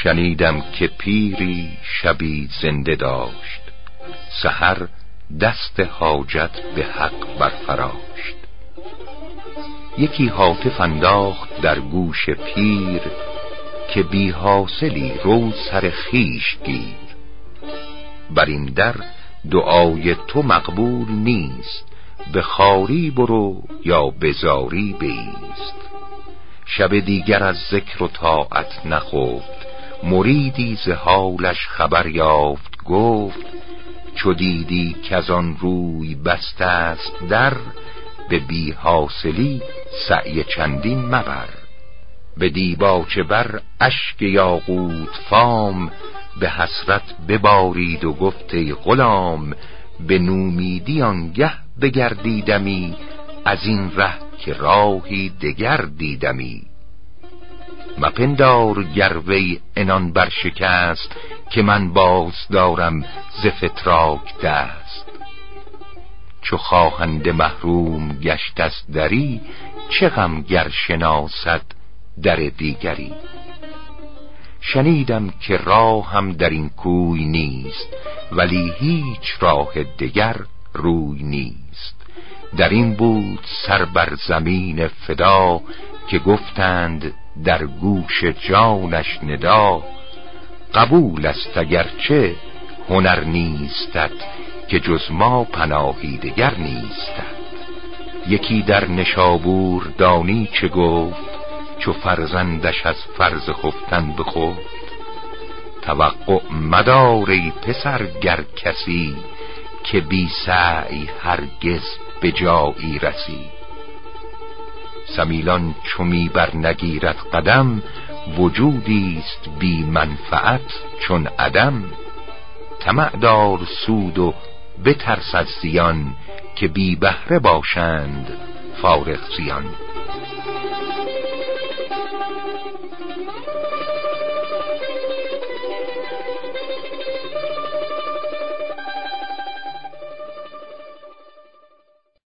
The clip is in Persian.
شنیدم که پیری شبی زنده داشت، سحر دست حاجت به حق برفراشت. یکی هاتف انداخت در گوش پیر، که بی حاصلی رو سر خویش گیر. بر این در دعای تو مقبول نیست، به خواری برو یا به زاری بایست. شب دیگر از ذکر و طاعت نخفت، مریدی ز حالش خبر یافت. گفت چو دیدی کز آن روی بسته است در، به بی حاصلی سعی چندین مبر. به دیباچه بر اشک یاقوت فام، به حسرت ببارید و گفت ای غلام. به نومیدی آنگه بگردیدمی، از این ره که راهی دگر دیدمی. مپندار گر وی عنان برشکست، که من باز دارم ز فتراک دست. چو خواهنده محروم گشت از دری، چه غم گر شناسد در دیگری. شنیدم که راهم در این کوی نیست، ولی هیچ راه دگر روی نیست. در این بود سر بر زمین فدا، که گفتند در گوش جانش ندا. قبول است اگرچه هنر نیستت، که جز ما پناهی دگر نیستت. یکی در نشابور دانی چه گفت، چو فرزندش از فرض خفتن بخفت. توقع مدار ای پسر گر کسی، که بی سعی هرگز به جایی رسی. سمیلان چو می بر نگیرد قدم، وجودیست بی منفعت چون عدم. طمع دار سود و بترس از زیان، که بی بهره باشند فارغ زیان.